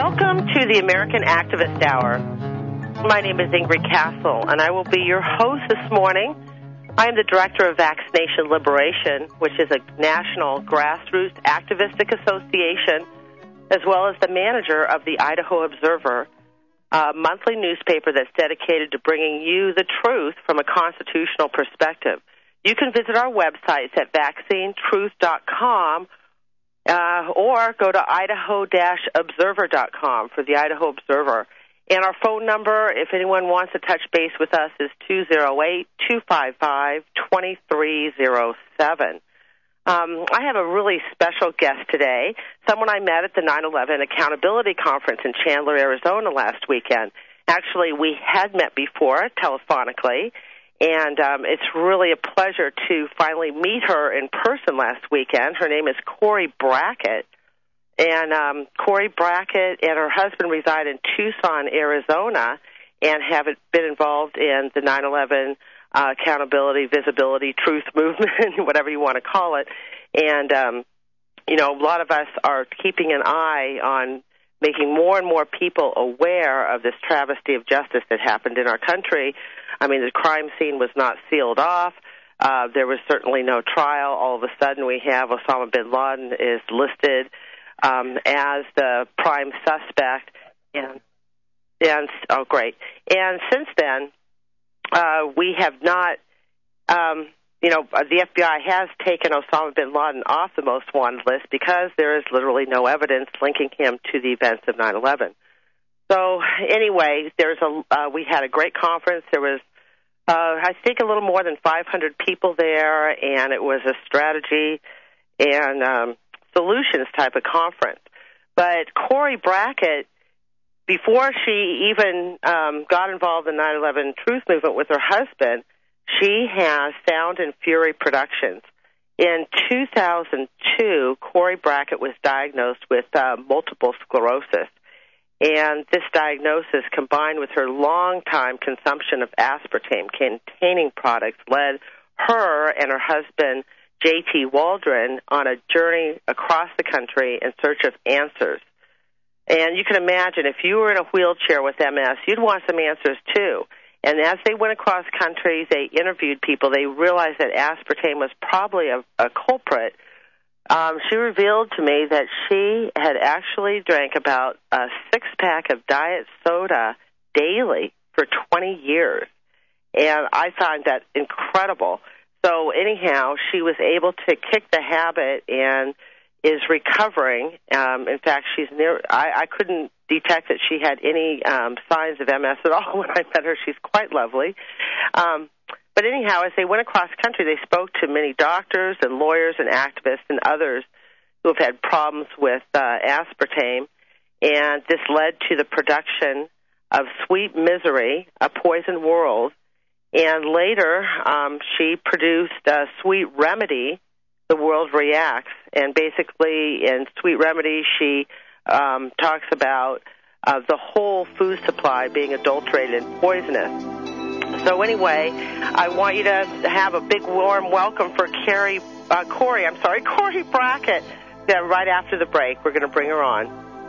Welcome to the American Activist Hour. My name is Ingrid Castle, and I will be your host this morning. I am the Director of Vaccination Liberation, which is a national grassroots activistic association, as well as the manager of the Idaho Observer, a monthly newspaper that's dedicated to bringing you the truth from a constitutional perspective. You can visit our websites at vaccinetruth.com or go to idaho-observer.com for the Idaho Observer. And our phone number, if anyone wants to touch base with us, is 208-255-2307. I have a really special guest today, someone I met at the 9/11 Accountability Conference in Chandler, Arizona last weekend. Actually, we had met before telephonically, and it's really a pleasure to finally meet her in person last weekend. Her name is Cori Brackett, and Cori Brackett and her husband reside in Tucson, Arizona, and have been involved in the 9/11 accountability, visibility, truth movement, whatever you want to call it. And, a lot of us are keeping an eye on making more and more people aware of this travesty of justice that happened in our country. I mean, the crime scene was not sealed off. There was certainly no trial. All of a sudden we have Osama bin Laden is listed as the prime suspect. And oh, great. And since then, we have not, the FBI has taken Osama bin Laden off the most wanted list because there is literally no evidence linking him to the events of 9/11. So anyway, we had a great conference. There was, I think, a little more than 500 people there, and it was a strategy and solutions type of conference. But Cori Brackett, before she even got involved in the 9/11 Truth Movement with her husband, she has Sound and Fury Productions. In 2002, Cori Brackett was diagnosed with multiple sclerosis. And this diagnosis, combined with her long-time consumption of aspartame-containing products, led her and her husband, J.T. Waldron, on a journey across the country in search of answers. And you can imagine, if you were in a wheelchair with MS, you'd want some answers, too. And as they went across country, they interviewed people. They realized that aspartame was probably a culprit. She revealed to me that she had actually drank about a six-pack of diet soda daily for 20 years. And I find that incredible. So anyhow, she was able to kick the habit and is recovering. In fact, I couldn't detect that she had any signs of MS at all when I met her. She's quite lovely. But anyhow, as they went across country, they spoke to many doctors and lawyers and activists and others who have had problems with aspartame, and this led to the production of Sweet Misery, A Poison World, and later she produced Sweet Remedy, The World Reacts, and basically in Sweet Remedy she talks about the whole food supply being adulterated and poisonous. So anyway, I want you to have a big warm welcome for Cori Brackett. Right after the break, we're going to bring her on.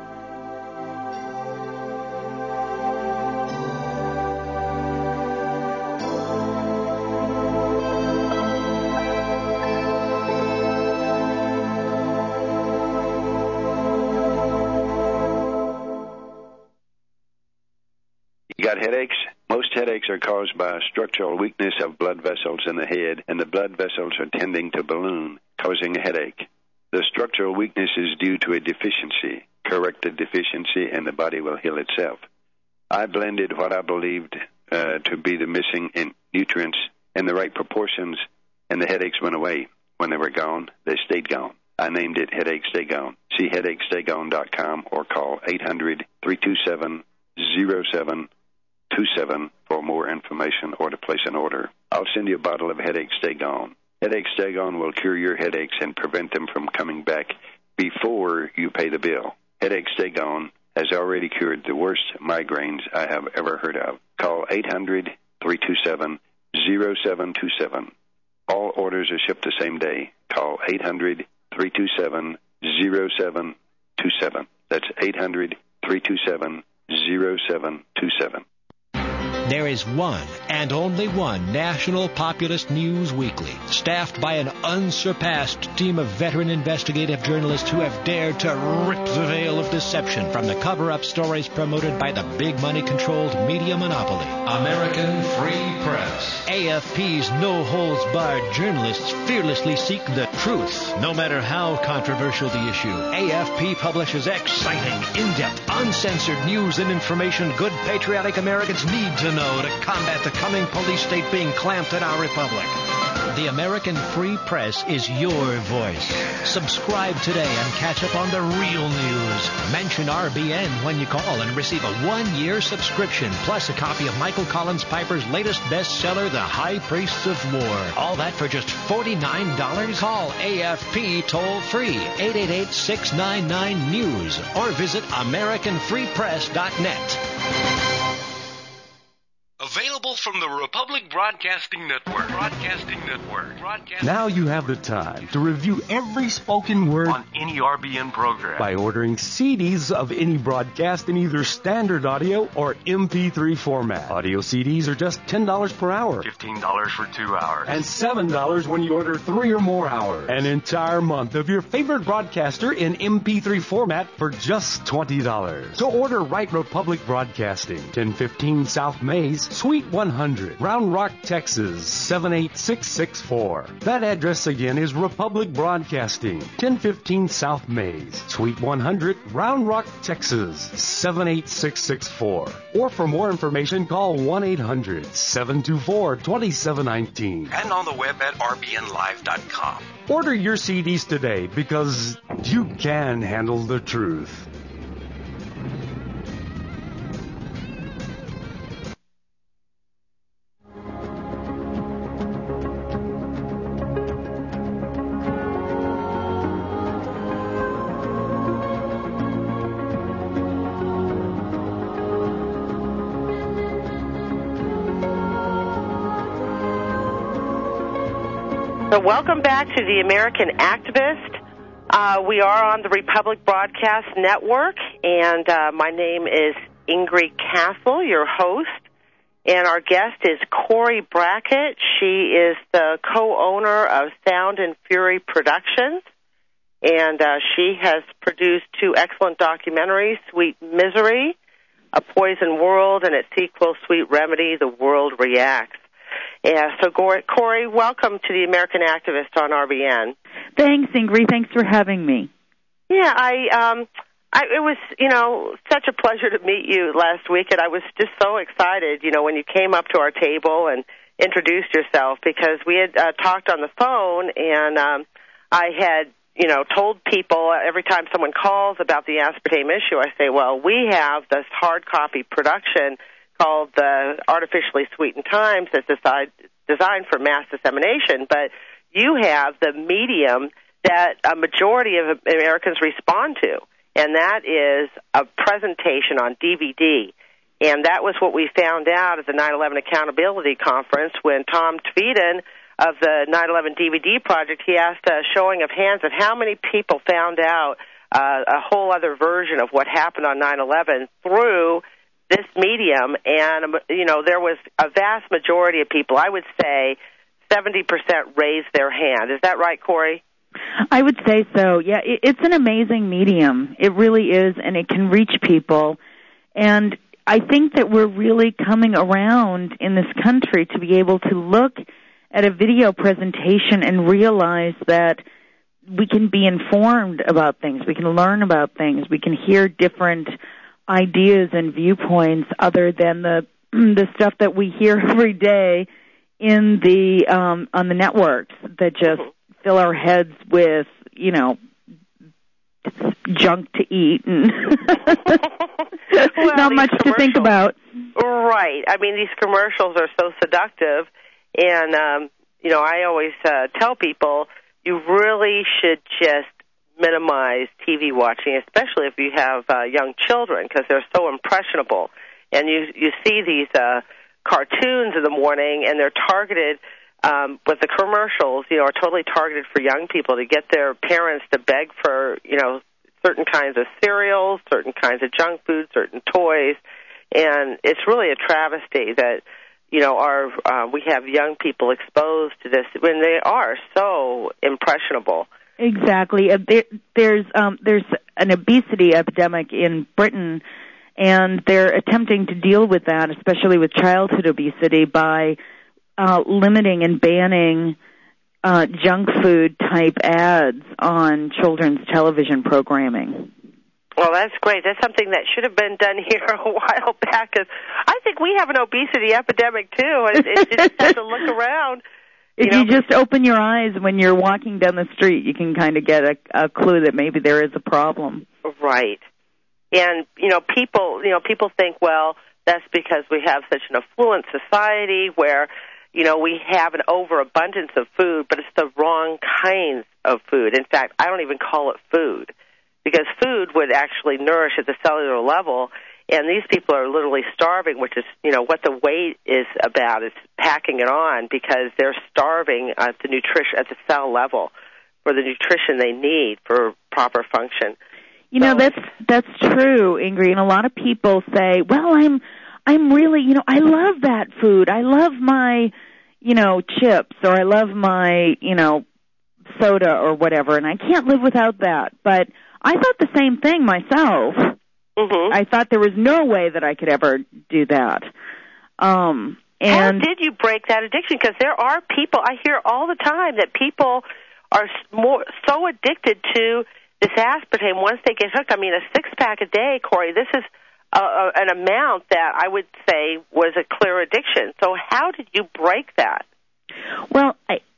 You got headaches? Most headaches are caused by a structural weakness of blood vessels in the head, and the blood vessels are tending to balloon, causing a headache. The structural weakness is due to a deficiency. Correct the deficiency, and the body will heal itself. I blended what I believed to be the missing nutrients in the right proportions, and the headaches went away. When they were gone, they stayed gone. I named it Headache Stay Gone. See headachestay-gone.com or call 800-327-0727 for more information or to place an order. I'll send you a bottle of Headache Stay Gone. Headache Stay Gone will cure your headaches and prevent them from coming back before you pay the bill. Headache Stay Gone has already cured the worst migraines I have ever heard of. Call 800-327-0727. All orders are shipped the same day. Call 800-327-0727. That's 327-0727. There is one and only one National Populist News Weekly, staffed by an unsurpassed team of veteran investigative journalists who have dared to rip the veil of deception from the cover-up stories promoted by the big money-controlled media monopoly. American Free Press. AFP's no-holds-barred journalists fearlessly seek the truth, no matter how controversial the issue. AFP publishes exciting, in-depth, uncensored news and information good patriotic Americans need to know to combat the coming police state being clamped in our republic. The American Free Press is your voice. Subscribe today and catch up on the real news. Mention RBN when you call and receive a 1-year subscription, plus a copy of Michael Collins Piper's latest bestseller, The High Priests of War. All that for just $49? Call AFP toll-free, 888-699-NEWS, or visit AmericanFreePress.net. Available from the Republic Broadcasting Network. Now you have the time to review every spoken word On any RBN program. by ordering CDs of any broadcast in either standard audio or MP3 format. Audio CDs are just $10 per hour. $15 for 2 hours. And $7 when you order 3 or more hours. An entire month of your favorite broadcaster in MP3 format for just $20. So order Right Republic Broadcasting, 1015 South Mays, Suite 100, Round Rock, Texas, 78664. That address again is Republic Broadcasting, 1015 South Mays, Suite 100, Round Rock, Texas, 78664. Or for more information, call 1-800-724-2719. And on the web at rbnlive.com. Order your CDs today because you can handle the truth. So welcome back to the American Activist. We are on the Republic Broadcast Network, and my name is Ingrid Castle, your host. And our guest is Corey Brackett. She is the co-owner of Sound and Fury Productions, and she has produced 2 excellent documentaries, Sweet Misery, A Poison World, and its sequel, Sweet Remedy, The World Reacts. Yeah, so Corey, welcome to the American Activist on RBN. Thanks, Ingrid. Thanks for having me. Yeah, it was, such a pleasure to meet you last week, and I was just so excited, when you came up to our table and introduced yourself, because we had talked on the phone, and I had, told people every time someone calls about the aspartame issue, I say, well, we have this hard copy production called the Artificially Sweetened Times that's designed for mass dissemination, but you have the medium that a majority of Americans respond to, and that is a presentation on DVD. And that was what we found out at the 9/11 Accountability Conference when Tom Tveden of the 9/11 DVD Project, he asked a showing of hands of how many people found out a whole other version of what happened on 9/11 through this medium, and, there was a vast majority of people, I would say 70% raised their hand. Is that right, Corey? I would say so. Yeah, it's an amazing medium. It really is, and it can reach people. And I think that we're really coming around in this country to be able to look at a video presentation and realize that we can be informed about things, we can learn about things, we can hear different ideas and viewpoints other than the stuff that we hear every day in the on the networks that just fill our heads with junk to eat and not much to think about. Right. I mean, these commercials are so seductive, and I always tell people you really should just minimize TV watching, especially if you have young children, because they're so impressionable. And you see these cartoons in the morning, and they're targeted, but the commercials, are totally targeted for young people to get their parents to beg for, certain kinds of cereals, certain kinds of junk food, certain toys, and it's really a travesty that, you know, we have young people exposed to this when they are so impressionable. Exactly. There's an obesity epidemic in Britain, and they're attempting to deal with that, especially with childhood obesity, by limiting and banning junk food type ads on children's television programming. Well, that's great. That's something that should have been done here a while back. 'Cause I think we have an obesity epidemic too. You just have to look around. If you just open your eyes when you're walking down the street, you can kind of get a clue that maybe there is a problem. Right. And, people think, well, that's because we have such an affluent society where, we have an overabundance of food, but it's the wrong kinds of food. In fact, I don't even call it food, because food would actually nourish at the cellular level, and these people are literally starving, which is, what the weight is about, is packing it on, because they're starving at the cell level for the nutrition they need for proper function. That's true, Ingrid. And a lot of people say, well, I'm really, I love that food. I love my, chips, or I love my, soda or whatever, and I can't live without that. But I thought the same thing myself. Mm-hmm. I thought there was no way that I could ever do that. How did you break that addiction? Because there are people, I hear all the time that people are so addicted to this aspartame once they get hooked. I mean, a 6-pack a day, Corey, this is an amount that I would say was a clear addiction. So how did you break that? Well,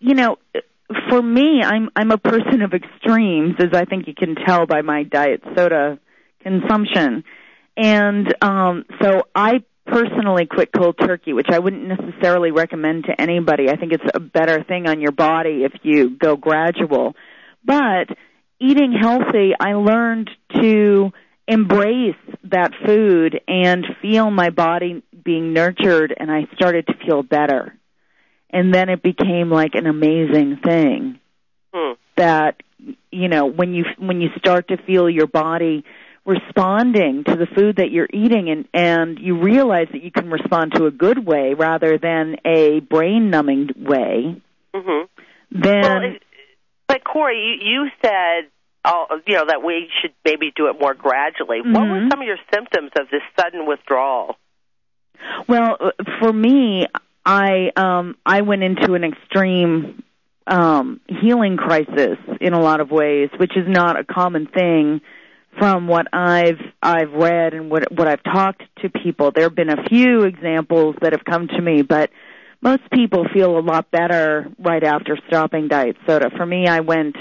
for me, I'm a person of extremes, as I think you can tell by my diet soda consumption. And so I personally quit cold turkey, which I wouldn't necessarily recommend to anybody. I think it's a better thing on your body if you go gradual. But eating healthy, I learned to embrace that food and feel my body being nurtured, and I started to feel better. And then it became like an amazing thing that, when you start to feel your body responding to the food that you're eating, and you realize that you can respond to a good way rather than a brain-numbing way, then... But Corey, you said, that we should maybe do it more gradually. Mm-hmm. What were some of your symptoms of this sudden withdrawal? Well, for me, I went into an extreme healing crisis in a lot of ways, which is not a common thing from what I've read and what I've talked to people. There have been a few examples that have come to me, but most people feel a lot better right after stopping diet soda. For me, I went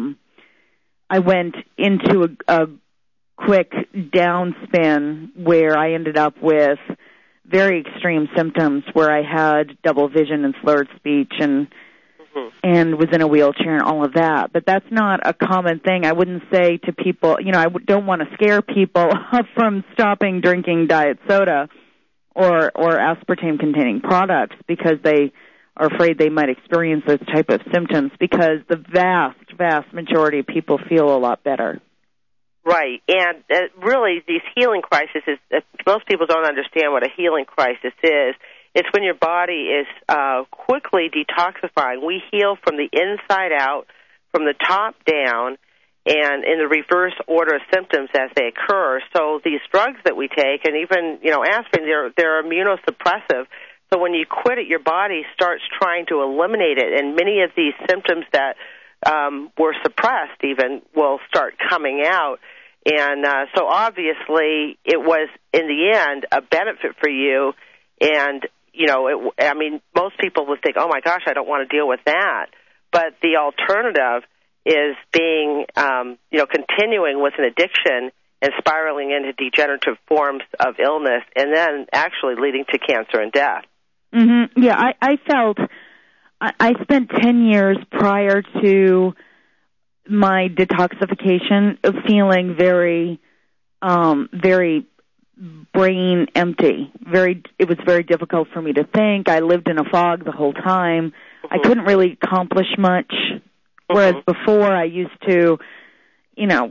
into a quick downspin where I ended up with very extreme symptoms, where I had double vision and slurred speech and was in a wheelchair and all of that. But that's not a common thing. I wouldn't say to people, I don't want to scare people from stopping drinking diet soda or aspartame-containing products, because they are afraid they might experience those type of symptoms, because the vast majority of people feel a lot better. Right, and really these healing crises, most people don't understand what a healing crisis is. It's when your body is quickly detoxifying. We heal from the inside out, from the top down, and in the reverse order of symptoms as they occur. So these drugs that we take, and even, aspirin, they're immunosuppressive. So when you quit it, your body starts trying to eliminate it, and many of these symptoms that were suppressed even will start coming out. And so obviously it was, in the end, a benefit for you. And, most people would think, oh, my gosh, I don't want to deal with that. But the alternative is being, continuing with an addiction and spiraling into degenerative forms of illness, and then actually leading to cancer and death. Mm-hmm. Yeah, I felt I spent 10 years prior to my detoxification of feeling very, very brain empty. It was very difficult for me to think. I lived in a fog the whole time. I couldn't really accomplish much. Whereas before I used to,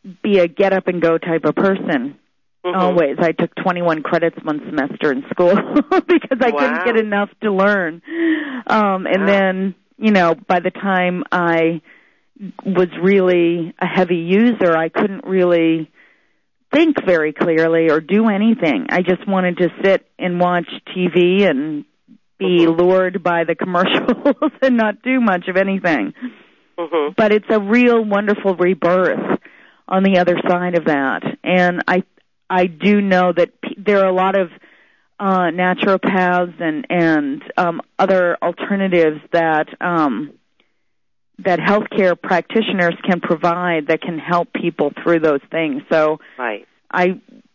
be a get-up-and-go type of person. Always. I took 21 credits one semester in school because I couldn't get enough to learn. And then, by the time I was really a heavy user, I couldn't really think very clearly or do anything. I just wanted to sit and watch TV and be lured by the commercials and not do much of anything. But it's a real wonderful rebirth on the other side of that. And I do know that there are a lot of naturopaths and other alternatives that healthcare practitioners can provide that can help people through those things. So I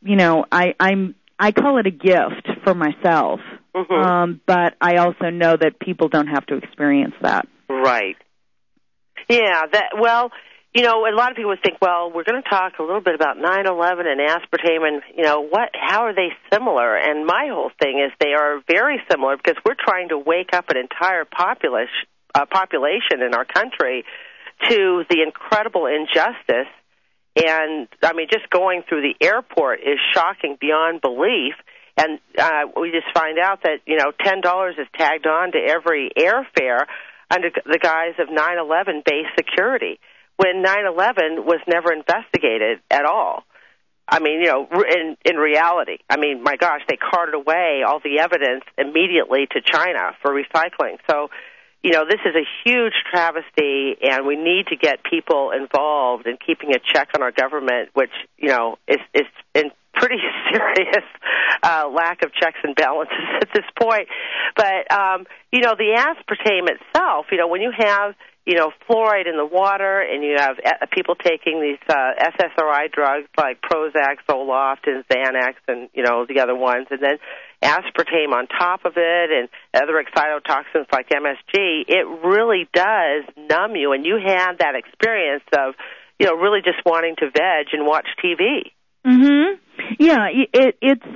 call it a gift for myself, but I also know that people don't have to experience that. Right. Yeah. A lot of people would think, well, we're going to talk a little bit about 9/11 and aspartame, and how are they similar? And my whole thing is they are very similar because we're trying to wake up an entire population in our country to the incredible injustice. And I mean, just going through the airport is shocking beyond belief. And we just find out that $10 is tagged on to every airfare under the guise of 9/11 base security, when 9/11 was never investigated at all. I mean, in reality, I mean, my gosh, they carted away all the evidence immediately to China for recycling. So, this is a huge travesty, and we need to get people involved in keeping a check on our government, which, is in pretty serious lack of checks and balances at this point. But, the aspartame itself, when you have fluoride in the water, and you have people taking these SSRI drugs like Prozac, Zoloft, and Xanax, and the other ones, and then aspartame on top of it, and other excitotoxins like MSG, it really does numb you, and you had that experience of really just wanting to veg and watch TV. Yeah, it's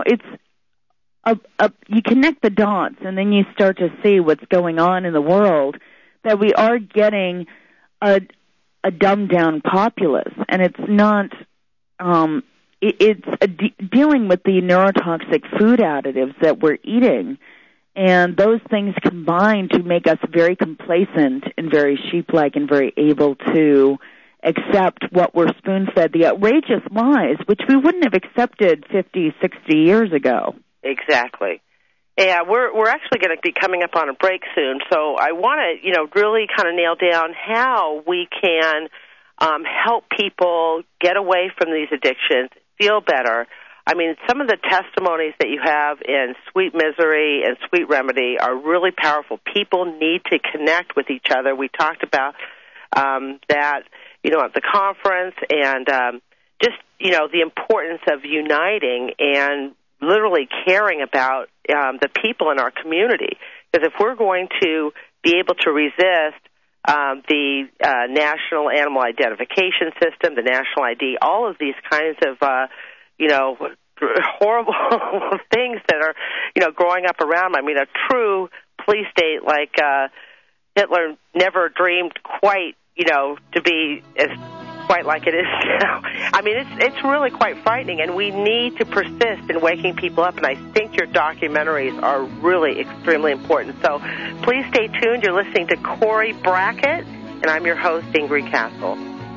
you connect the dots, and then you start to see what's going on in the world. That we are getting a dumbed-down populace, and it's not. It's dealing with the neurotoxic food additives that we're eating, and those things combine to make us very complacent and very sheep-like and very able to accept what we're spoon-fed, the outrageous lies, which we wouldn't have accepted 50, 60 years ago. Exactly. Yeah, we're actually going to be coming up on a break soon, so I want to, really kind of nail down how we can help people get away from these addictions, feel better. I mean, some of the testimonies that you have in Sweet Misery and Sweet Remedy are really powerful. People need to connect with each other. We talked about that, at the conference, and just, the importance of uniting and literally caring about the people in our community. Because if we're going to be able to resist the National Animal Identification System, the National ID, all of these kinds of, horrible things that are, growing up around. I mean, a true police state like Hitler never dreamed quite, to be as quite like it is now. I mean, it's really quite frightening, and we need to persist in waking people up, and I think your documentaries are really extremely important. So please stay tuned. You're listening to Cori Brackett, and I'm your host, Ingrid Castle.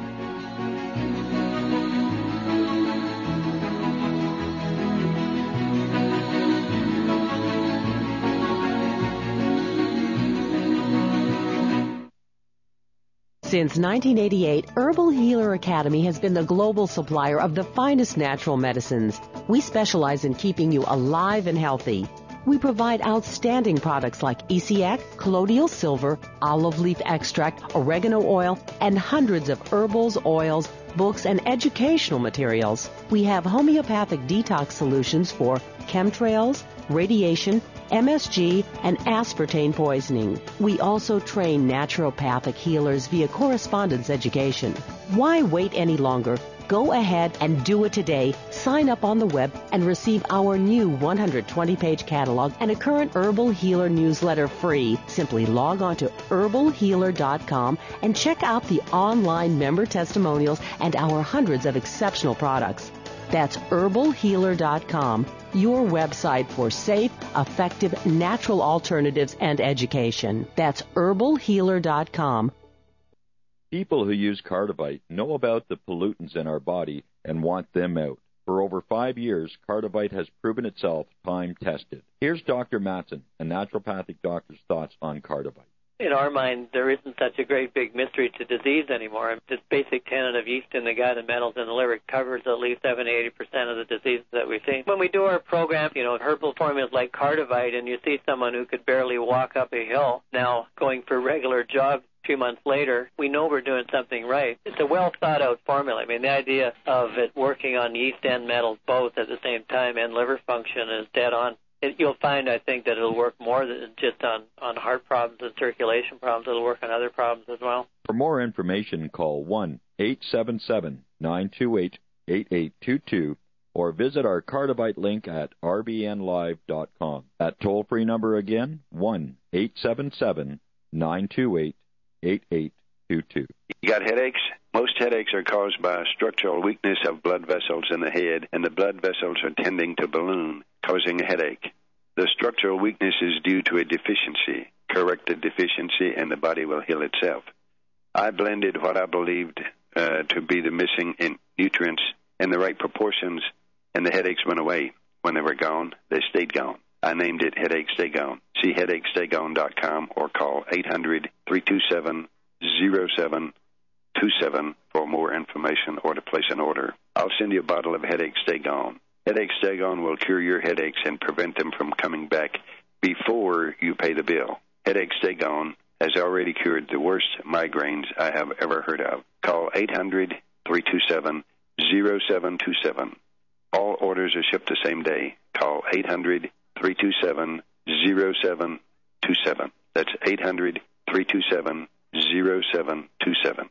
Since 1988, Herbal Healer Academy has been the global supplier of the finest natural medicines. We specialize in keeping you alive and healthy. We provide outstanding products like ECX, colloidal silver, olive leaf extract, oregano oil, and hundreds of herbals, oils, books, and educational materials. We have homeopathic detox solutions for chemtrails, radiation, MSG, and aspartame poisoning. We also train naturopathic healers via correspondence education. Why wait any longer? Go ahead and do it today. Sign up on the web and receive our new 120-page catalog and a current Herbal Healer newsletter free. Simply log on to herbalhealer.com and check out the online member testimonials and our hundreds of exceptional products. That's herbalhealer.com, your website for safe, effective, natural alternatives and education. That's herbalhealer.com. People who use Cardivite know about the pollutants in our body and want them out. For over 5 years, Cardivite has proven itself time-tested. Here's Dr. Matson, a naturopathic doctor's thoughts on Cardivite. In our mind, there isn't such a great big mystery to disease anymore. This basic tenet of yeast in the gut and metals in the liver covers at least 70-80% of the diseases that we see. When we do our program, herbal formulas like Cardivite, and you see someone who could barely walk up a hill now going for regular jogs 2 months later, we know we're doing something right. It's a well-thought-out formula. I mean, the idea of it working on yeast and metals both at the same time and liver function is dead on. You'll find, I think, that it'll work more than just on heart problems and circulation problems. It'll work on other problems as well. For more information, call 1-877-928-8822 or visit our Cardivite link at rbnlive.com. That toll-free number again, 1-877-928-8822. You got headaches? Most headaches are caused by structural weakness of blood vessels in the head, and the blood vessels are tending to balloon, causing a headache. The structural weakness is due to a deficiency. Correct the deficiency, and the body will heal itself. I blended what I believed to be the missing nutrients in the right proportions, and the headaches went away. When they were gone, they stayed gone. I named it Headache Stay Gone. See headachestay-gone.com or call 800-327-0727 for more information or to place an order. I'll send you a bottle of Headache Stay Gone. Headache Stay Gone will cure your headaches and prevent them from coming back before you pay the bill. Headache Stay Gone has already cured the worst migraines I have ever heard of. Call 800-327-0727. All orders are shipped the same day. Call 800-327-0727. That's 800-327-0727.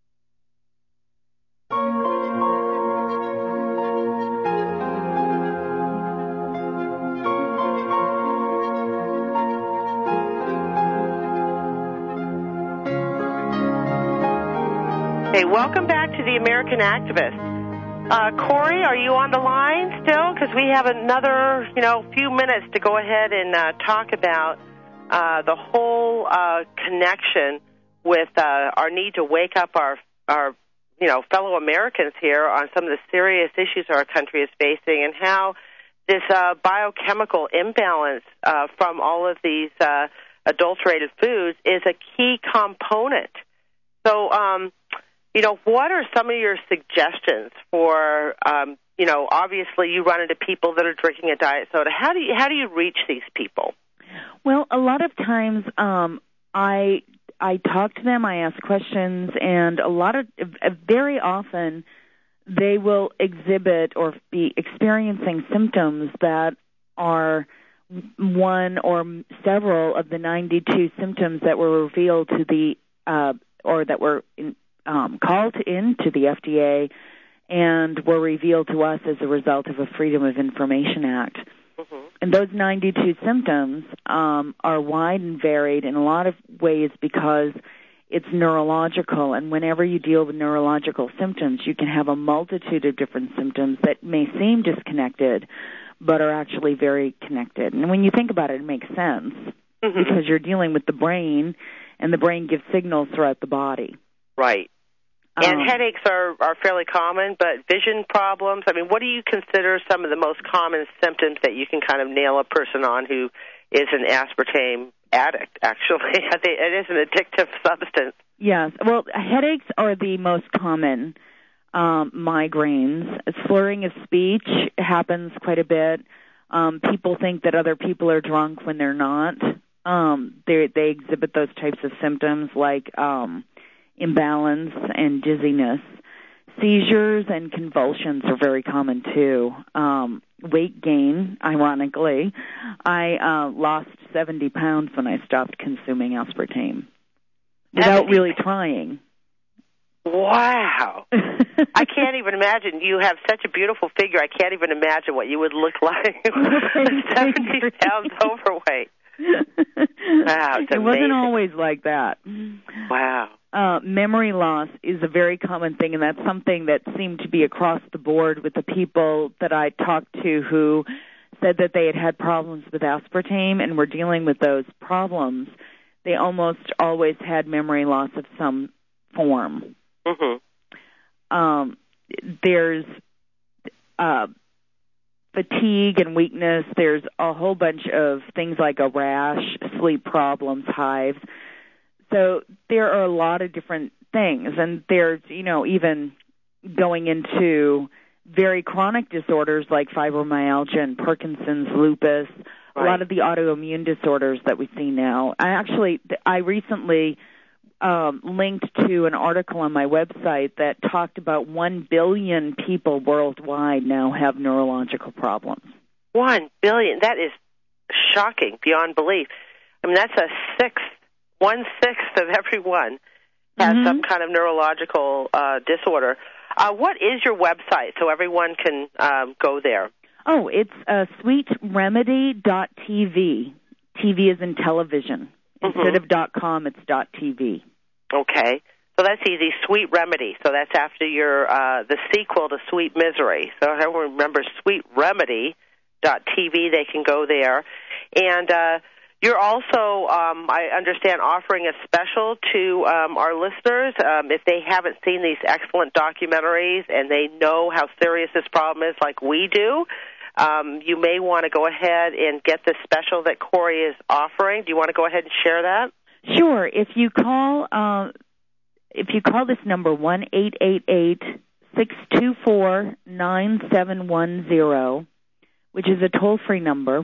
Hey, welcome back to the American Activist. Corey, are you on the line still? Because we have another, few minutes to go ahead and talk about the whole connection with our need to wake up our fellow Americans here on some of the serious issues our country is facing, and how this biochemical imbalance from all of these adulterated foods is a key component. So, what are some of your suggestions for, obviously you run into people that are drinking a diet soda. How do you reach these people? Well, a lot of times I talk to them, I ask questions, and very often they will exhibit or be experiencing symptoms that are one or several of the 92 symptoms that were revealed to the or that were called in to the FDA and were revealed to us as a result of a Freedom of Information Act. Mm-hmm. And those 92 symptoms are wide and varied in a lot of ways because it's neurological. And whenever you deal with neurological symptoms, you can have a multitude of different symptoms that may seem disconnected but are actually very connected. And when you think about it, it makes sense mm-hmm. because you're dealing with the brain, and the brain gives signals throughout the body. Right. And headaches are fairly common, but vision problems, what do you consider some of the most common symptoms that you can kind of nail a person on who is an aspartame addict, actually? It is an addictive substance. Yes. Well, headaches are the most common migraines. Slurring of speech happens quite a bit. People think that other people are drunk when they're not. They exhibit those types of symptoms like imbalance and dizziness. Seizures and convulsions are very common too. Weight gain, ironically. I lost 70 pounds when I stopped consuming aspartame without really trying. Wow. I can't even imagine. You have such a beautiful figure. I can't even imagine what you would look like. 70 pounds overweight. Wow, it's It wasn't amazing. always like that. Wow. Memory loss is a very common thing, and that's something that seemed to be across the board with the people that I talked to who said that they had problems with aspartame and were dealing with those problems. They almost always had memory loss of some form. Mm-hmm. There's fatigue and weakness. There's a whole bunch of things like a rash, sleep problems, hives. So there are a lot of different things, and there's, even going into very chronic disorders like fibromyalgia and Parkinson's, lupus, a lot of the autoimmune disorders that we see now. I recently linked to an article on my website that talked about 1 billion people worldwide now have neurological problems. 1 billion. That is shocking beyond belief. I mean, that's 1/6 of everyone has some kind of neurological disorder. What is your website so everyone can go there? Oh, it's sweetremedy.tv. TV is in television. Instead of .com, it's .tv. Okay. So that's easy. Sweet Remedy. So that's after your the sequel to Sweet Misery. So everyone remembers sweetremedy.tv. They can go there. And you're also, I understand, offering a special to our listeners. If they haven't seen these excellent documentaries and they know how serious this problem is like we do, you may want to go ahead and get the special that Corey is offering. Do you want to go ahead and share that? Sure. If you call this number 1-888-624-9710, which is a toll-free number,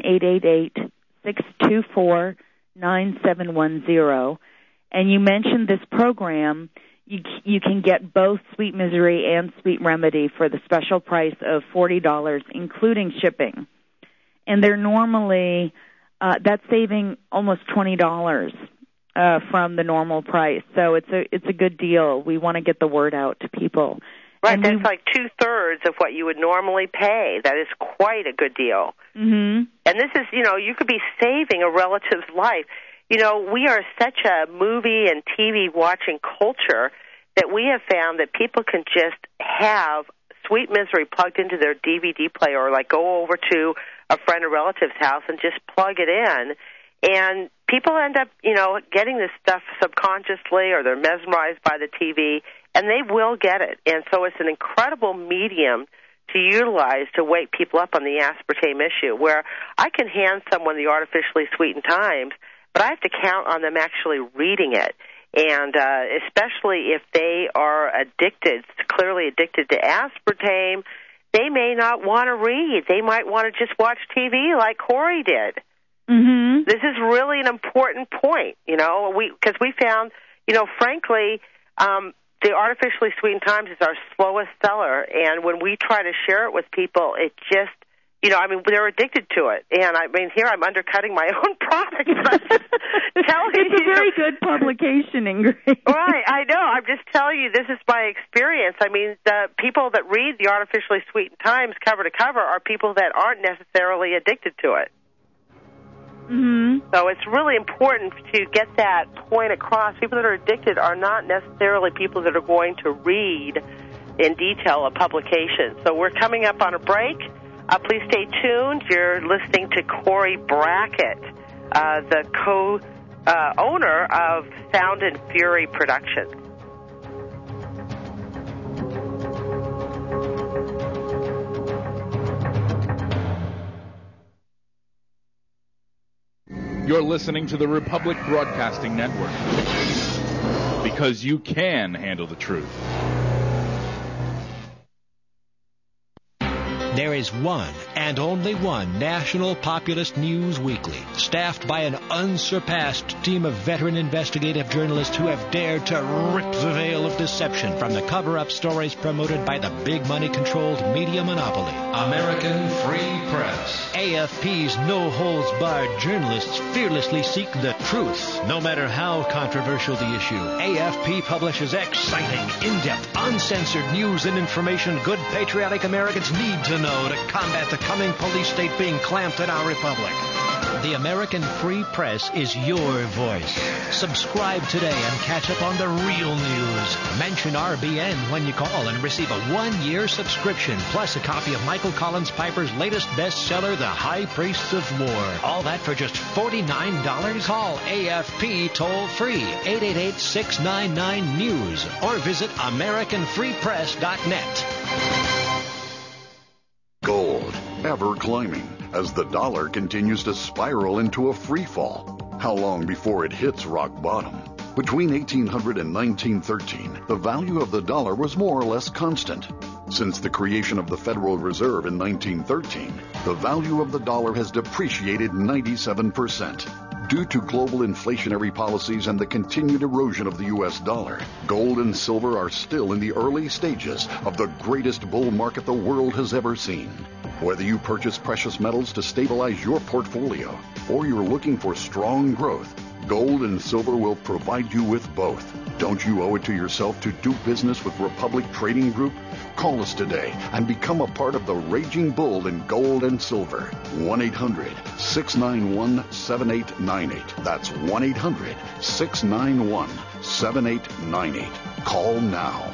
1-888-624-9710, and you mention this program, you can get both Sweet Misery and Sweet Remedy for the special price of $40, including shipping. And they're normally that's saving almost $20 from the normal price. So it's a good deal. We want to get the word out to people. Right, and that's like 2/3 of what you would normally pay. That is quite a good deal. Mm-hmm. And this is, you could be saving a relative's life. We are such a movie and TV watching culture that we have found that people can just have Sweet Misery plugged into their DVD player, or like go over to a friend or relative's house and just plug it in. And people end up, getting this stuff subconsciously, or they're mesmerized by the TV, and they will get it. And so it's an incredible medium to utilize to wake people up on the aspartame issue, where I can hand someone the artificially sweetened Times, but I have to count on them actually reading it. And especially if they are clearly addicted to aspartame, they may not want to read. They might want to just watch TV like Corey did. Mm-hmm. This is really an important point, because we found, frankly, the artificially sweetened Times is our slowest seller, and when we try to share it with people, it just, they're addicted to it. And here I'm undercutting my own product. It's a very good publication, Ingrid. Right, I know. I'm just telling you, this is my experience. The people that read the artificially sweetened Times cover to cover are people that aren't necessarily addicted to it. Mm-hmm. So it's really important to get that point across. People that are addicted are not necessarily people that are going to read in detail a publication. So we're coming up on a break. Please stay tuned. You're listening to Corey Brackett, the co-owner of Sound and Fury Productions. You're listening to the Republic Broadcasting Network, because you can handle the truth. There is one and only one National Populist News Weekly, staffed by an unsurpassed team of veteran investigative journalists who have dared to rip the veil of deception from the cover-up stories promoted by the big money-controlled media monopoly. American Free Press. AFP's no-holds-barred journalists fearlessly seek the truth, no matter how controversial the issue. AFP publishes exciting, in-depth, uncensored news and information good patriotic Americans need to know to combat the coming police state being clamped in our republic. The American Free Press is your voice. Subscribe today and catch up on the real news. Mention RBN when you call and receive a 1-year subscription, plus a copy of Michael Collins Piper's latest bestseller, The High Priests of War. All that for just $49? Call AFP toll-free, 888-699-NEWS, or visit AmericanFreePress.net. Gold, ever climbing, as the dollar continues to spiral into a free fall. How long before it hits rock bottom? Between 1800 and 1913, the value of the dollar was more or less constant. Since the creation of the Federal Reserve in 1913, the value of the dollar has depreciated 97%. Due to global inflationary policies and the continued erosion of the U.S. dollar, gold and silver are still in the early stages of the greatest bull market the world has ever seen. Whether you purchase precious metals to stabilize your portfolio or you're looking for strong growth, gold and silver will provide you with both. Don't you owe it to yourself to do business with Republic Trading Group? Call us today and become a part of the raging bull in gold and silver. 1-800-691-7898. That's 1-800-691-7898. Call now.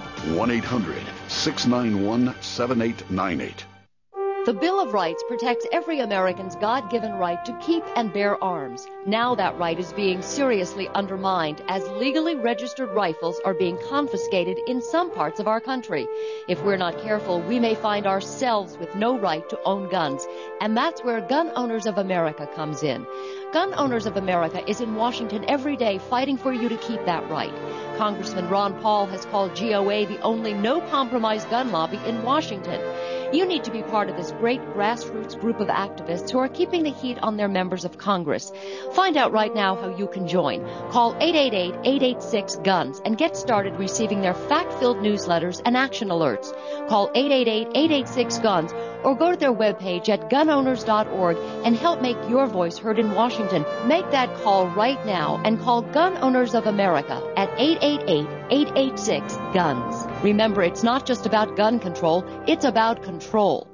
1-800-691-7898. The Bill of Rights protects every American's God-given right to keep and bear arms. Now that right is being seriously undermined as legally registered rifles are being confiscated in some parts of our country. If we're not careful, we may find ourselves with no right to own guns, and that's where Gun Owners of America comes in. Gun Owners of America is in Washington every day fighting for you to keep that right. Congressman Ron Paul has called GOA the only no-compromise gun lobby in Washington. You need to be part of this great grassroots group of activists who are keeping the heat on their members of Congress. Find out right now how you can join. Call 888-886-GUNS and get started receiving their fact-filled newsletters and action alerts. Call 888-886-GUNS or go to their webpage at gunowners.org and help make your voice heard in Washington. Make that call right now and call Gun Owners of America at 888-886-GUNS. Remember, it's not just about gun control, it's about control.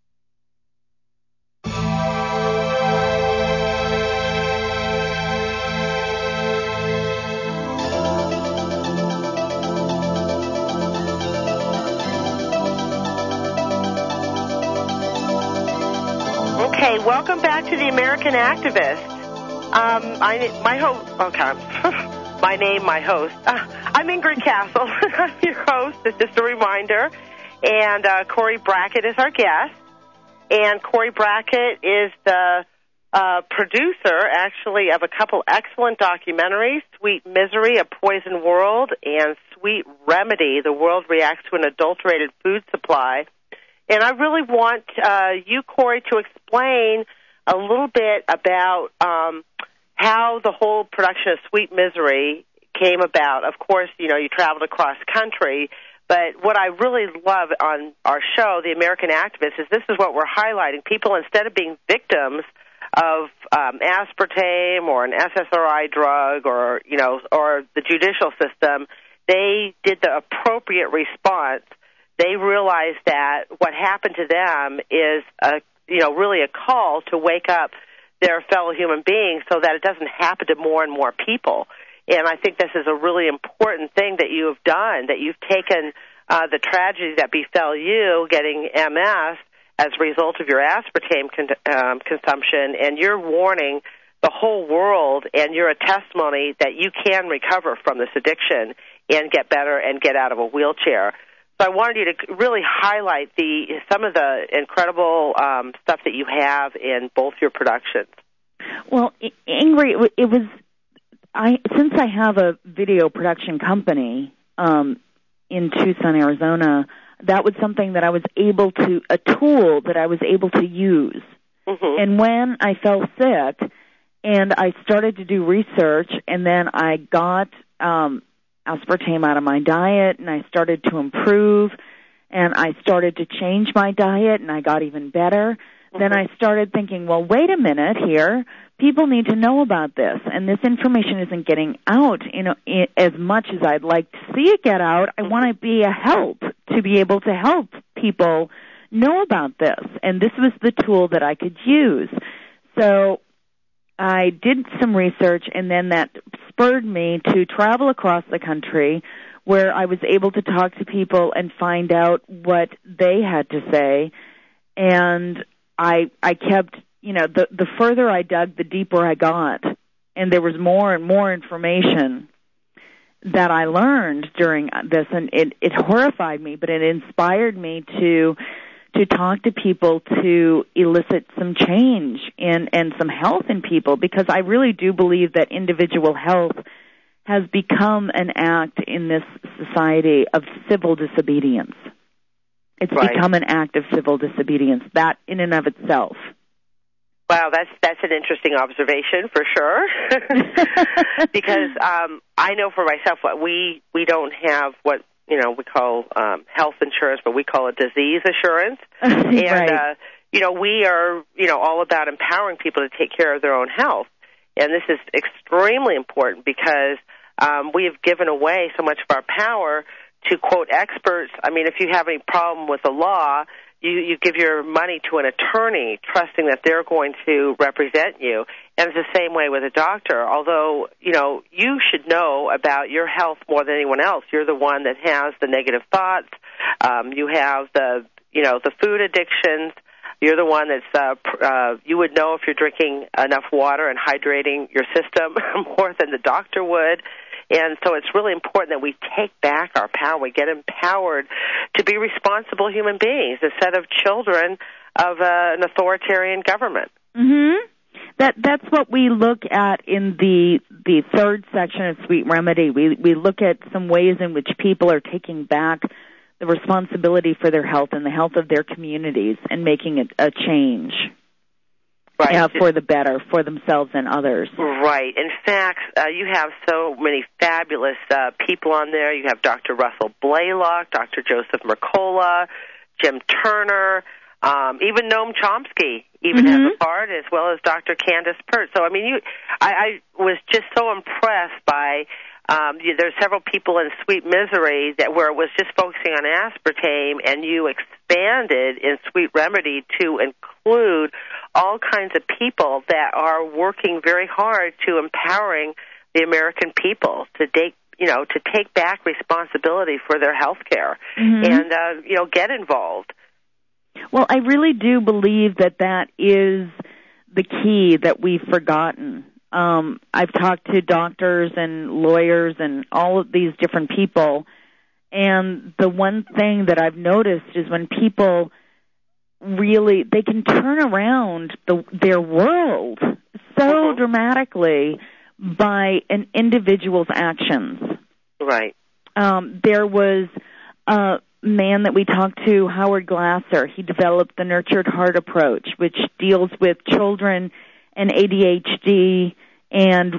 Okay, welcome back to the American Activist. I'm Ingrid Castle. I'm your host. It's just a reminder. And Corey Brackett is our guest. And Corey Brackett is the producer, actually, of a couple excellent documentaries, Sweet Misery, A Poison World, and Sweet Remedy, The World Reacts to an Adulterated Food Supply. And I really want you, Corey, to explain a little bit about how the whole production of Sweet Misery came about. Of course, you traveled across country, but what I really love on our show, The American Activist, is this is what we're highlighting. People, instead of being victims of aspartame or an SSRI drug or the judicial system, they did the appropriate response. They realized that what happened to them is really a call to wake up their fellow human beings so that it doesn't happen to more and more people. And I think this is a really important thing that you have done, that you've taken the tragedy that befell you, getting MS, as a result of your aspartame consumption, and you're warning the whole world, and you're a testimony that you can recover from this addiction and get better and get out of a wheelchair. So I wanted you to really highlight some of the incredible stuff that you have in both your productions. Well, Ingrid, since I have a video production company in Tucson, Arizona, that was something that I was able to, a tool that I was able to use. Mm-hmm. And when I fell sick and I started to do research, and then I got aspartame out of my diet, and I started to improve, and I started to change my diet, and I got even better. Mm-hmm. Then I started thinking, well, wait a minute here. People need to know about this, and this information isn't getting out, as much as I'd like to see it get out. I want to be a help to be able to help people know about this, and this was the tool that I could use. So I did some research, and then that spurred me to travel across the country, where I was able to talk to people and find out what they had to say. And I kept, the further I dug, the deeper I got. And there was more and more information that I learned during this, and it horrified me, but it inspired me to talk to people, to elicit some change and some health in people, because I really do believe that individual health has become an act in this society of civil disobedience. It's become an act of civil disobedience, that in and of itself. Wow, that's an interesting observation for sure. Because I know for myself, we don't have what we call health insurance, but we call it disease assurance. And right. We are all about empowering people to take care of their own health, and this is extremely important because we have given away so much of our power to quote experts. I mean, if you have any problem with the law, you give your money to an attorney, trusting that they're going to represent you. And it's the same way with a doctor. Although, you should know about your health more than anyone else. You're the one that has the negative thoughts. You have the food addictions. You're the one that's, you would know if you're drinking enough water and hydrating your system more than the doctor would. And so it's really important that we take back our power. We get empowered to be responsible human beings instead of children of an authoritarian government. Mm-hmm. That's what we look at in the third section of Sweet Remedy. We look at some ways in which people are taking back the responsibility for their health and the health of their communities and making it a change. Right. For the better, for themselves and others. Right. In fact, you have so many fabulous people on there. You have Dr. Russell Blaylock, Dr. Joseph Mercola, Jim Turner, even Noam Chomsky even has a part, as well as Dr. Candace Pert. So, I mean, I was just so impressed by there's several people in Sweet Misery where it was just focusing on aspartame, and you expanded in Sweet Remedy to include all kinds of people that are working very hard to empowering the American people to take back responsibility for their health care and get involved. Well, I really do believe that is the key that we've forgotten. I've talked to doctors and lawyers and all of these different people, and the one thing that I've noticed is when people really, they can turn around their world so dramatically by an individual's actions. Right. There was a man that we talked to, Howard Glasser. He developed the Nurtured Heart approach, which deals with children and ADHD and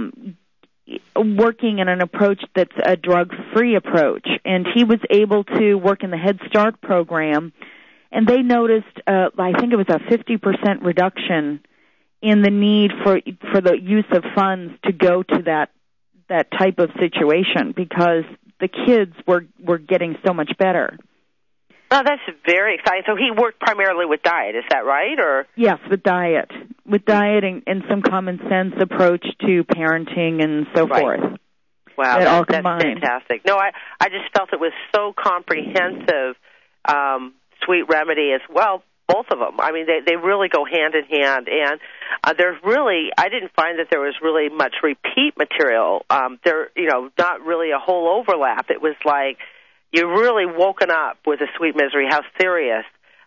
working in an approach that's a drug-free approach. And he was able to work in the Head Start program, and they noticed, I think it was a 50% reduction in the need for the use of funds to go to that type of situation because the kids were getting so much better. Oh, that's very exciting. So he worked primarily with diet, is that right? Or yes, with diet and some common sense approach to parenting and so forth. Wow, that's fantastic. No, I just felt it was so comprehensive. Sweet Remedy as well, both of them. I mean, they really go hand in hand, and there's really, I didn't find that there was really much repeat material. Not really a whole overlap. It was like you really woken up with a Sweet Misery, how serious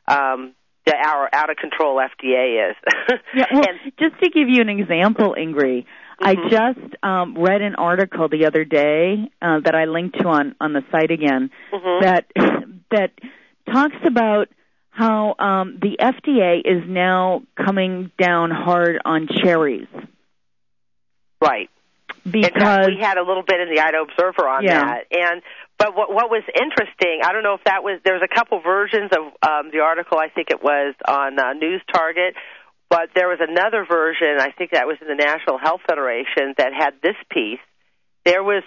our out-of-control FDA is. Yeah, well, just to give you an example, Ingrid, I just read an article the other day that I linked to on the site again that that talks about how the FDA is now coming down hard on cherries. Right. Because we had a little bit in the Idaho Observer on that. But what was interesting, I don't know if that was, there was a couple versions of the article, I think it was on News Target, but there was another version, I think that was in the National Health Federation, that had this piece. There was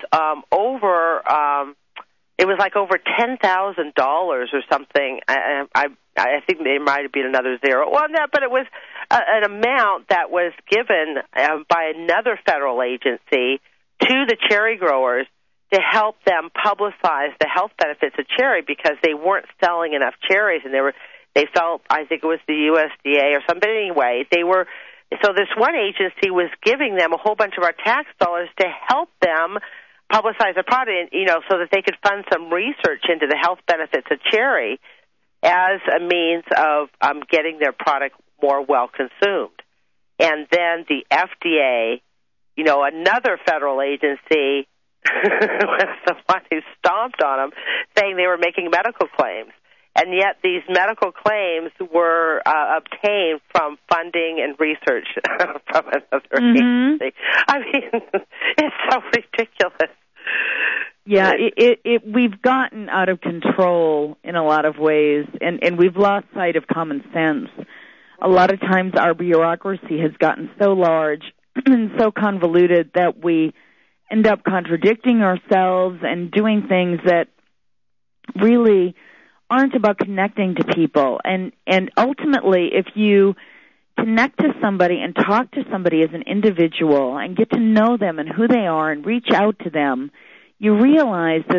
it was like over $10,000 or something. I think there might have been another zero on that, but it was an amount that was given by another federal agency to the cherry growers to help them publicize the health benefits of cherry because they weren't selling enough cherries, and they felt, I think it was the USDA or something anyway, so this one agency was giving them a whole bunch of our tax dollars to help them publicize the product, so that they could fund some research into the health benefits of cherry as a means of getting their product more well consumed. And then the FDA, another federal agency, was the one who stomped on them, saying they were making medical claims. And yet these medical claims were obtained from funding and research from another agency. I mean, it's so ridiculous. Yeah, we've gotten out of control in a lot of ways, and we've lost sight of common sense. A lot of times our bureaucracy has gotten so large and so convoluted that we end up contradicting ourselves and doing things that really aren't about connecting to people. And ultimately, if you connect to somebody and talk to somebody as an individual and get to know them and who they are and reach out to them, you realize that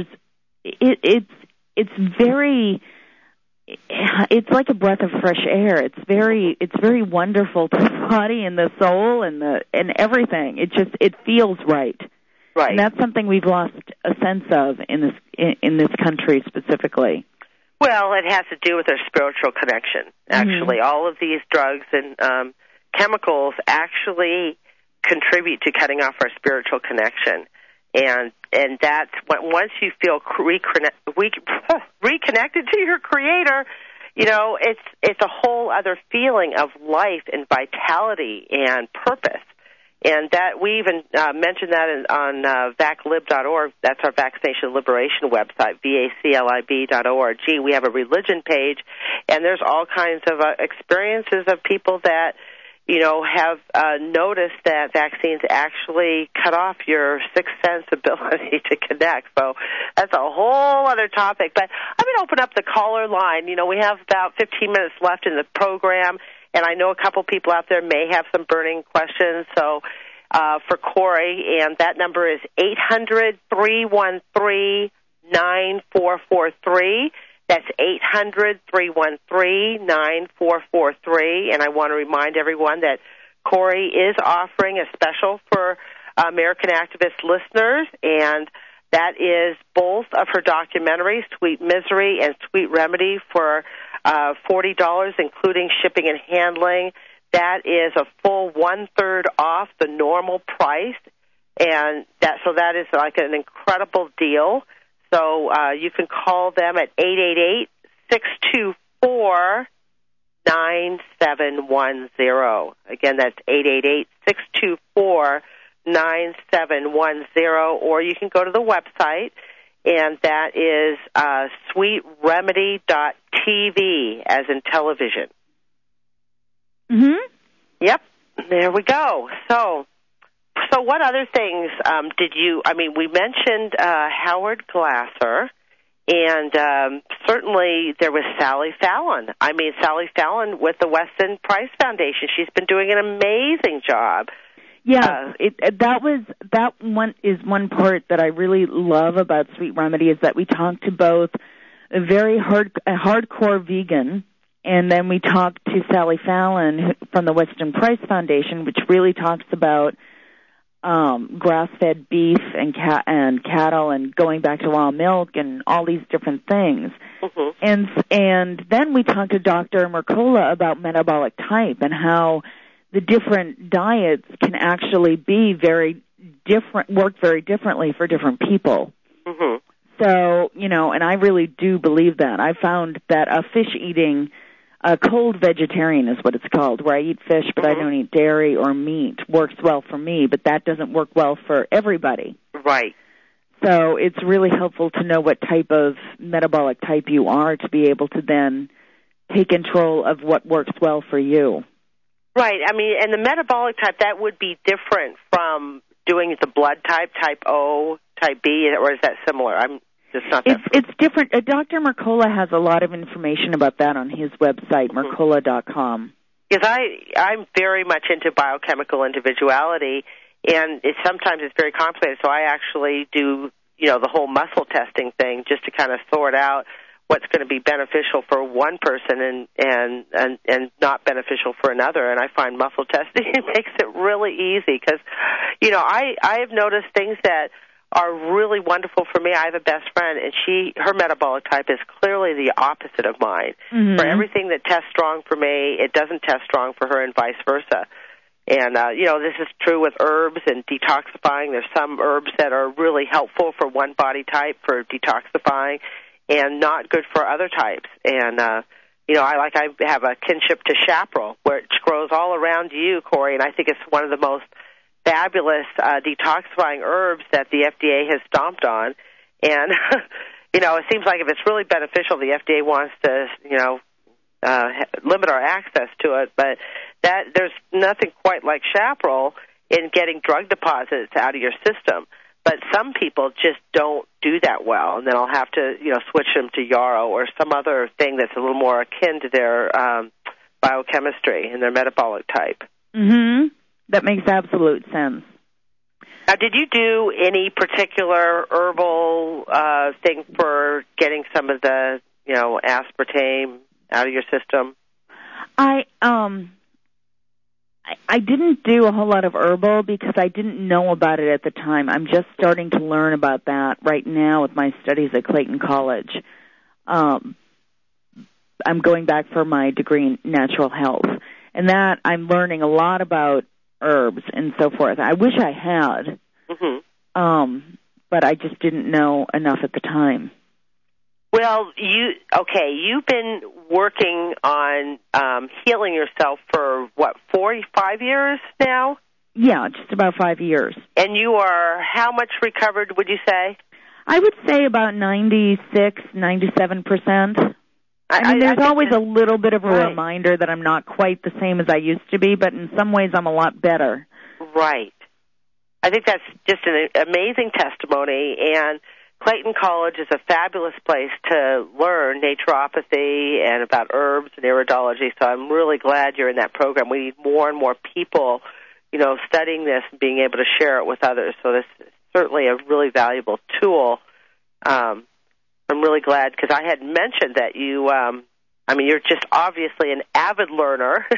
it's like a breath of fresh air. It's very wonderful to the body and the soul and everything. It feels right. Right. And that's something we've lost a sense of in this country specifically. Well, it has to do with our spiritual connection, actually. All of these drugs and chemicals actually contribute to cutting off our spiritual connection. And that's once you feel reconnected to your Creator, it's a whole other feeling of life and vitality and purpose. And that we even mentioned that on vaclib.org. That's our vaccination liberation website, vaclib.org. We have a religion page, and there's all kinds of experiences of people that, have noticed that vaccines actually cut off your sixth sense ability to connect. So that's a whole other topic. But I'm going to open up the caller line. We have about 15 minutes left in the program, and I know a couple people out there may have some burning questions. So for Corey, and that number is 800-313-9443. That's 800-313-9443. And I want to remind everyone that Corey is offering a special for American Activist listeners, and that is both of her documentaries, Sweet Misery and Sweet Remedy, for $40, including shipping and handling. That is a full 1/3 off the normal price, and that is like an incredible deal. So you can call them at 888-624-9710. Again, that's 888-624-9710, or you can go to the website, and that is sweetremedy.tv, as in television. Yep, there we go. So what other things we mentioned Howard Glasser, and certainly there was Sally Fallon. Sally Fallon with the Weston Price Foundation. She's been doing an amazing job. Yeah, that one is one part that I really love about Sweet Remedy, is that we talked to both a very hardcore vegan, and then we talked to Sally Fallon from the Weston Price Foundation, which really talks about grass-fed beef and cattle and going back to raw milk and all these different things. And then we talked to Dr. Mercola about metabolic type and how the different diets can actually be very different, work very differently for different people. So, and I really do believe that. I found that a fish-eating, a cold vegetarian is what it's called, where I eat fish but I don't eat dairy or meat, works well for me, but that doesn't work well for everybody. Right. So it's really helpful to know what type of metabolic type you are to be able to then take control of what works well for you. Right. I mean, and the metabolic type, that would be different from doing the blood type, type O, type B, or is that similar? I'm just not that It's different. Dr. Mercola has a lot of information about that on his website, Mercola.com. Because I'm very much into biochemical individuality, and sometimes it's very complicated, so I actually do, the whole muscle testing thing just to kind of sort out what's going to be beneficial for one person and not beneficial for another. And I find muscle testing makes it really easy because, I have noticed things that are really wonderful for me. I have a best friend, and her metabolic type is clearly the opposite of mine. Mm-hmm. For everything that tests strong for me, it doesn't test strong for her, and vice versa. And, this is true with herbs and detoxifying. There's some herbs that are really helpful for one body type for detoxifying and not good for other types. And, I have a kinship to chaparral, where it grows all around you, Corey, and I think it's one of the most fabulous detoxifying herbs that the FDA has stomped on. And, it seems like if it's really beneficial, the FDA wants to, limit our access to it. But there's nothing quite like chaparral in getting drug deposits out of your system. But some people just don't do that well, and then I'll have to, switch them to yarrow or some other thing that's a little more akin to their biochemistry and their metabolic type. Mm-hmm. That makes absolute sense. Now, did you do any particular herbal thing for getting some of the, aspartame out of your system? I didn't do a whole lot of herbal because I didn't know about it at the time. I'm just starting to learn about that right now with my studies at Clayton College. I'm going back for my degree in natural health, and that I'm learning a lot about herbs and so forth. I wish I had, but I just didn't know enough at the time. Well, you've been working on healing yourself for, 4-5 years now? Yeah, just about 5 years. And you are how much recovered, would you say? I would say about 96, 97%. I mean, there's always a little bit of a reminder that I'm not quite the same as I used to be, but in some ways I'm a lot better. Right. I think that's just an amazing testimony, and Clayton College is a fabulous place to learn naturopathy and about herbs and iridology, so I'm really glad you're in that program. We need more and more people, studying this and being able to share it with others, so this is certainly a really valuable tool. I'm really glad because I had mentioned that you're just obviously an avid learner.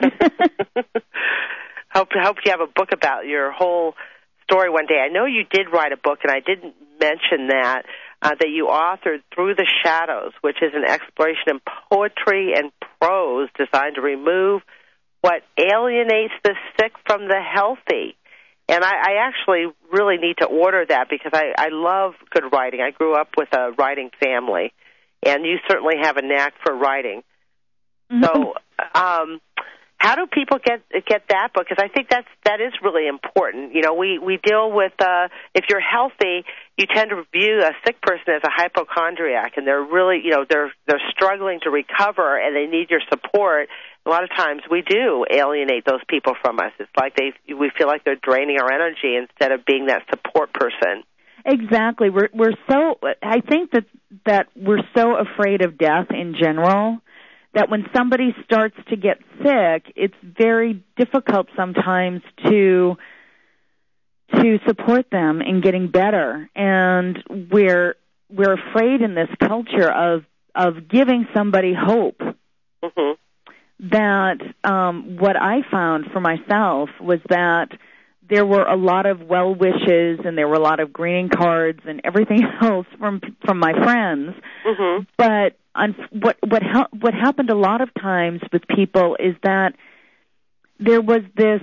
Hope you have a book about your whole story one day. I know you did write a book, and I didn't mention that you authored Through the Shadows, which is an exploration in poetry and prose designed to remove what alienates the sick from the healthy. And I actually really need to order that because I love good writing. I grew up with a writing family, and you certainly have a knack for writing. Mm-hmm. So how do people get that book? Because I think that is really important. We deal with if you're healthy, you tend to view a sick person as a hypochondriac, and they're really they're struggling to recover, and they need your support. A lot of times we do alienate those people from us. It's like we feel like they're draining our energy instead of being that support person. Exactly. I think that we're so afraid of death in general that when somebody starts to get sick, it's very difficult sometimes to support them in getting better. And we're afraid in this culture of giving somebody hope. Mm-hmm. That what I found for myself was that there were a lot of well wishes and there were a lot of greeting cards and everything else from my friends. Mm-hmm. But what happened a lot of times with people is that there was this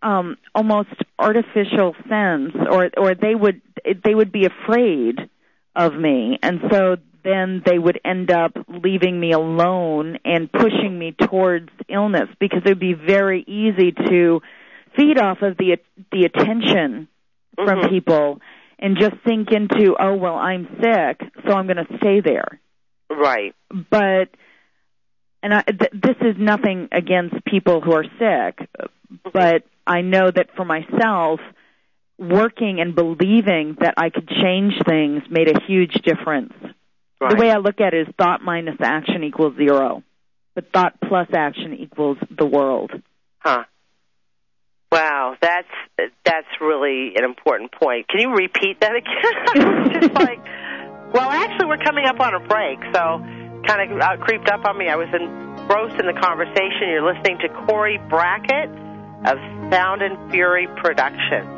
almost artificial sense, or they would be afraid of me. And so then they would end up leaving me alone and pushing me towards illness, because it would be very easy to feed off of the attention from people and just sink into, oh, well, I'm sick, so I'm going to stay there. Right. But, and this is nothing against people who are sick, but I know that for myself, working and believing that I could change things made a huge difference. Right. The way I look at it is thought minus action equals 0, but thought plus action equals the world. Huh. Wow, that's really an important point. Can you repeat that again? Just like, well, actually, we're coming up on a break, so kind of creeped up on me. I was engrossed in the conversation. You're listening to Corey Brackett of Sound and Fury Production.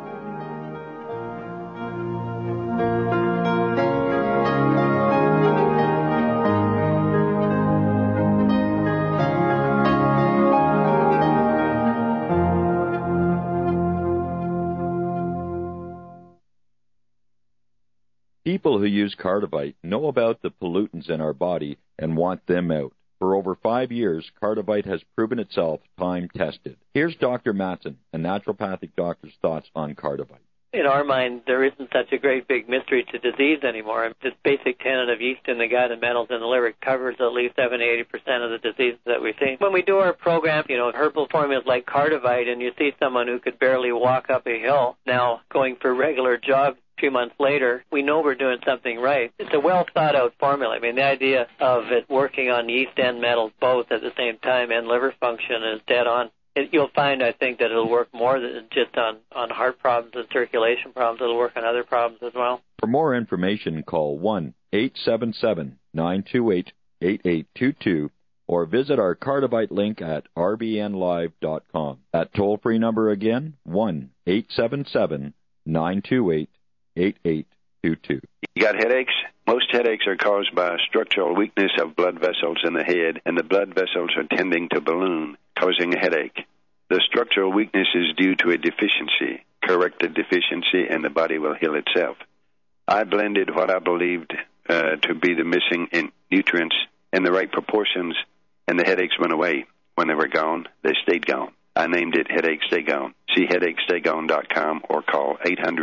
People who use Cardivite know about the pollutants in our body and want them out. For over 5 years, Cardivite has proven itself time-tested. Here's Dr. Mattson, a naturopathic doctor's thoughts on Cardivite. In our mind, there isn't such a great big mystery to disease anymore. This basic tenet of yeast in the gut and metals in the liver covers at least 70-80% of the diseases that we see. When we do our program, herbal formulas like Cardivite, and you see someone who could barely walk up a hill now going for regular jogs, a few months later, we know we're doing something right. It's a well-thought-out formula. I mean, the idea of it working on yeast and metals both at the same time and liver function is dead on. You'll find, I think, that it'll work more than just on heart problems and circulation problems. It'll work on other problems as well. For more information, call 1-877-928-8822 or visit our Cardivite link at rbnlive.com. That toll-free number again, 1-877-928-8822. You got headaches? Most headaches are caused by structural weakness of blood vessels in the head, and the blood vessels are tending to balloon, causing a headache. The structural weakness is due to a deficiency. Correct the deficiency, and the body will heal itself. I blended what I believed to be the missing nutrients in the right proportions, and the headaches went away. When they were gone, they stayed gone. I named it Headache Stay Gone. See headachestay-gone.com or call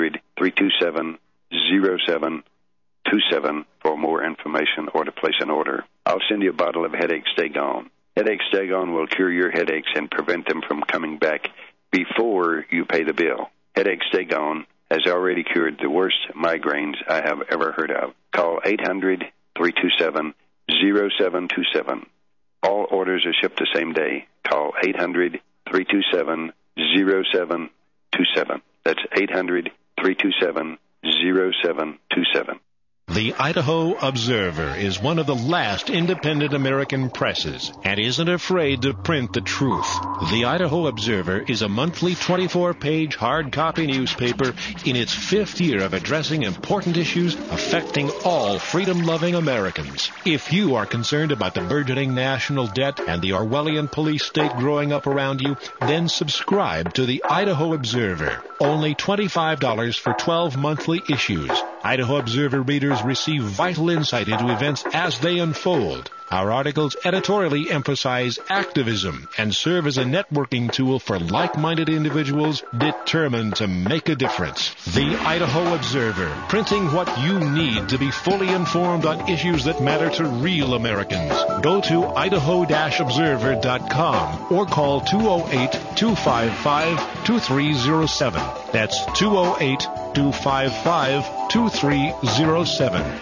800-327-0727 for more information or to place an order. I'll send you a bottle of Headache Stay Gone. Headache Stay Gone will cure your headaches and prevent them from coming back before you pay the bill. Headache Stay Gone has already cured the worst migraines I have ever heard of. Call 800-327-0727. All orders are shipped the same day. Call 800-327-0727. That's 800-327-0727. The Idaho Observer is one of the last independent American presses and isn't afraid to print the truth. The Idaho Observer is a monthly 24-page hard copy newspaper in its 5th year of addressing important issues affecting all freedom-loving Americans. If you are concerned about the burgeoning national debt and the Orwellian police state growing up around you, then subscribe to the Idaho Observer. Only $25 for 12 monthly issues. Idaho Observer readers receive vital insight into events as they unfold. Our articles editorially emphasize activism and serve as a networking tool for like-minded individuals determined to make a difference. The Idaho Observer, printing what you need to be fully informed on issues that matter to real Americans. Go to idaho-observer.com or call 208-255-2307. That's 208-255-2307.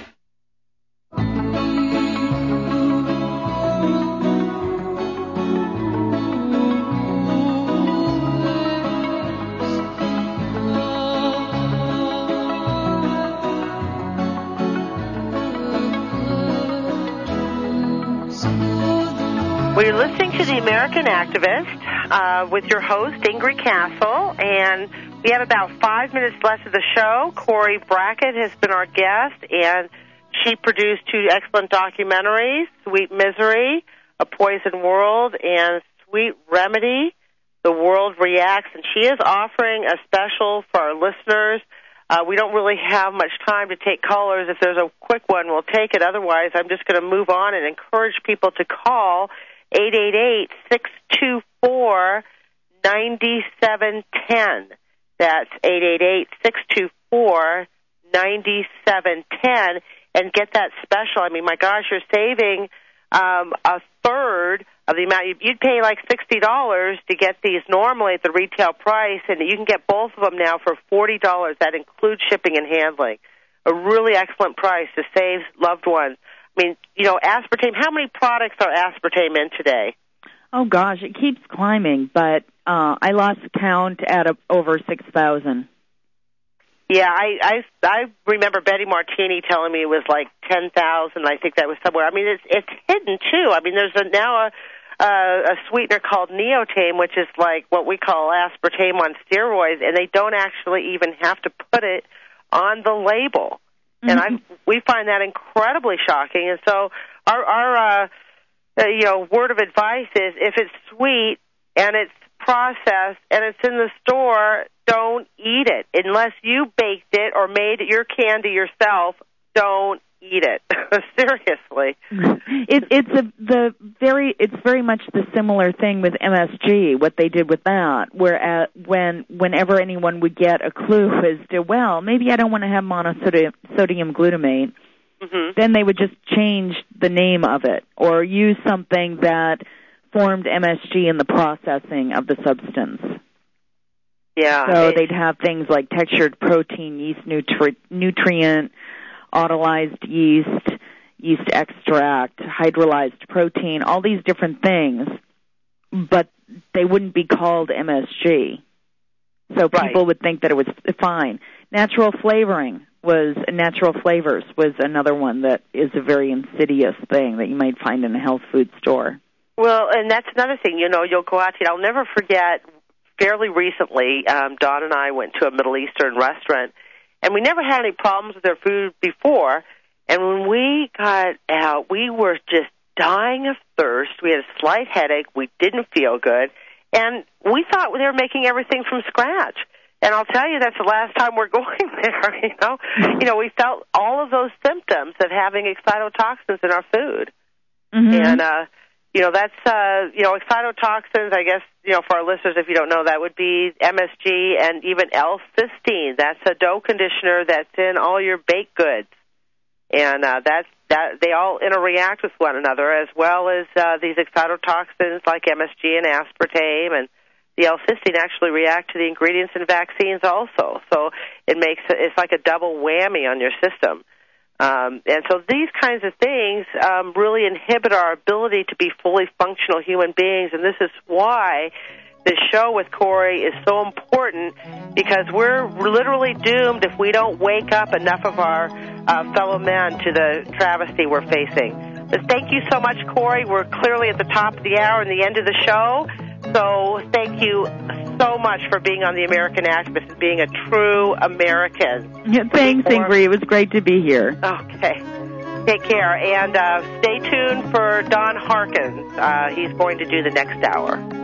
Well, you're listening to The American Activist with your host, Ingrid Castle, and we have about 5 minutes left of the show. Corey Brackett has been our guest, and she produced 2 excellent documentaries, Sweet Misery, A Poison World, and Sweet Remedy, The World Reacts, and she is offering a special for our listeners We don't really have much time to take callers. If there's a quick one, we'll take it. Otherwise, I'm just going to move on and encourage people to call 888-624-9710. That's 888-624-9710, and get that special. I mean, my gosh, you're saving a third of the amount. You'd pay like $60 to get these normally at the retail price, and you can get both of them now for $40. That includes shipping and handling. A really excellent price to save loved ones. I mean, aspartame, how many products are aspartame in today? Oh, gosh, it keeps climbing, but I lost count at over 6,000. Yeah, I remember Betty Martini telling me it was like 10,000. I think that was somewhere. I mean, it's hidden too. I mean, there's now a sweetener called Neotame, which is like what we call aspartame on steroids, and they don't actually even have to put it on the label. Mm-hmm. And we find that incredibly shocking. And so our word of advice is, if it's sweet and it's processed and it's in the store, don't eat it. Unless you baked it or made your candy yourself, don't eat it. Seriously. It's very much the similar thing with MSG, what they did with that, where whenever anyone would get a clue as to, well, maybe I don't want to have monosodium glutamate, mm-hmm. then they would just change the name of it or use something that formed MSG in the processing of the substance. Yeah. So they'd have things like textured protein, yeast nutrient, autolyzed yeast extract, hydrolyzed protein, all these different things, but they wouldn't be called MSG. So people would think that it was fine. Natural flavors was another one that is a very insidious thing that you might find in a health food store. Well, and that's another thing, you'll go out to eat. I'll never forget, fairly recently, Dawn and I went to a Middle Eastern restaurant, and we never had any problems with their food before. And when we got out, we were just dying of thirst. We had a slight headache. We didn't feel good. And we thought they were making everything from scratch. And I'll tell you, that's the last time we're going there, we felt all of those symptoms of having excitotoxins in our food. Mm-hmm. And, that's, excitotoxins, I guess, for our listeners, if you don't know, that would be MSG and even L-cysteine. That's a dough conditioner that's in all your baked goods. And they all interact with one another, as well as these excitotoxins like MSG and aspartame, and the L-cysteine actually react to the ingredients in vaccines also. So it's like a double whammy on your system. And so these kinds of things really inhibit our ability to be fully functional human beings, and this is why this show with Corey is so important, because we're literally doomed if we don't wake up enough of our fellow men to the travesty we're facing. But thank you so much, Corey. We're clearly at the top of the hour and the end of the show, so thank you so much for being on The American Activist and being a true American. Yeah, thanks, Ingrid. It was great to be here. Okay. Take care, and stay tuned for Don Harkins. He's going to do the next hour.